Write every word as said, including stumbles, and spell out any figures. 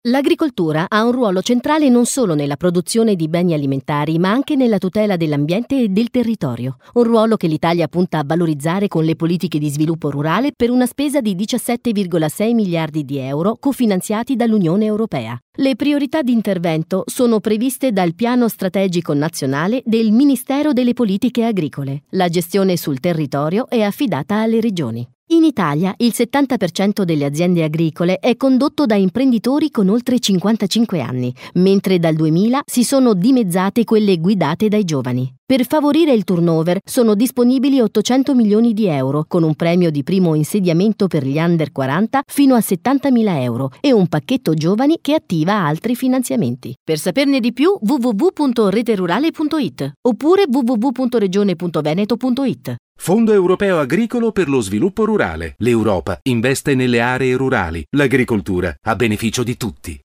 L'agricoltura ha un ruolo centrale non solo nella produzione di beni alimentari, ma anche nella tutela dell'ambiente e del territorio. Un ruolo che l'Italia punta a valorizzare con le politiche di sviluppo rurale per una spesa di diciassette virgola sei miliardi di euro cofinanziati dall'Unione Europea. Le priorità di intervento sono previste dal Piano Strategico Nazionale del Ministero delle Politiche Agricole. La gestione sul territorio è affidata alle regioni. In Italia il settanta per cento delle aziende agricole è condotto da imprenditori con oltre cinquantacinque anni, mentre dal duemila si sono dimezzate quelle guidate dai giovani. Per favorire il turnover sono disponibili ottocento milioni di euro, con un premio di primo insediamento per gli under quaranta fino a settantamila euro e un pacchetto giovani che attiva altri finanziamenti. Per saperne di più w w w punto reterurale punto i t oppure w w w punto regione punto veneto punto i t. Fondo Europeo Agricolo per lo Sviluppo Rurale. L'Europa investe nelle aree rurali. L'agricoltura a beneficio di tutti.